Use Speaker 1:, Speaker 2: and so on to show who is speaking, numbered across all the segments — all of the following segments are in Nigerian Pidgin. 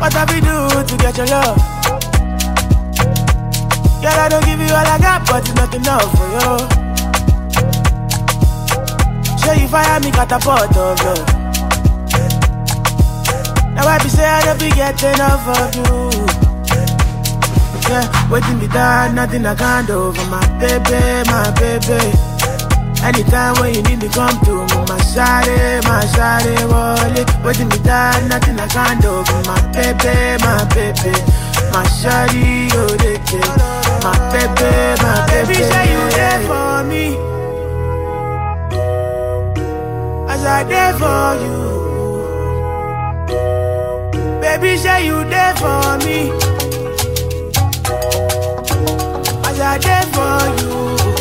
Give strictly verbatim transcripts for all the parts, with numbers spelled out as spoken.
Speaker 1: What have you do to get your love? Girl, I don't give you all I got, but it's not enough for you. Show you fire me catapult of love. Now I be say I don't be getting enough of you. Yeah, waiting me down, nothing I can't do for my baby, my baby. Anytime when you need me, come to me, my shawty, my shawty, wallet. Waiting me down, nothing I can't do for my baby, my baby. My shawty, oh, they care. My baby, my baby. Baby, say you there for me, as I there for you. Baby, say you there for me, as I there for you.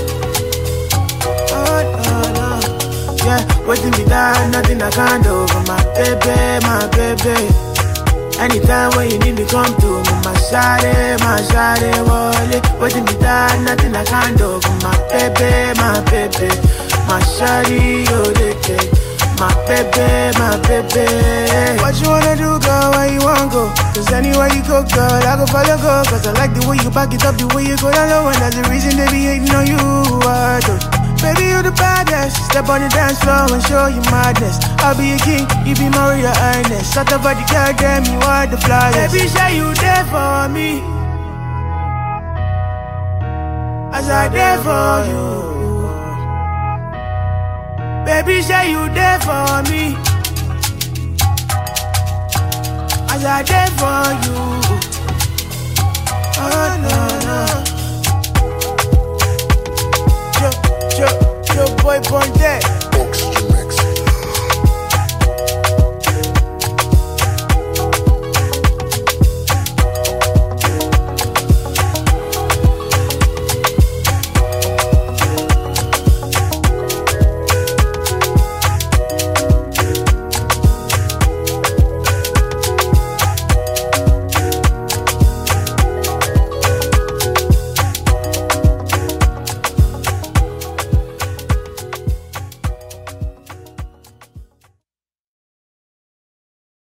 Speaker 1: Oh, no, no. Yeah, waiting me down, nothing I can't do for my baby, my baby. Anytime when you need me, come to me, my shawty, my shawty, wallet. Waiting me down, nothing I can't do for my baby, my baby. My shawty, oh, they take. My baby, my baby. What you wanna do, girl, where you wanna go? Cause anywhere you go, girl, I go follow, go. Cause I like the way you back it up, the way you go down low. And that's the reason they be hating on you, I do. Baby, you the baddest. Step on the dance floor and show you madness. I'll be a king, you be my royal highness. Shut up, body, girl, damn, you are the flyest. Baby, say you there for me, as I there for you. Baby, say you there for me, as I there for you. Oh, no, no. Yo, yo, yo, boy, born dead.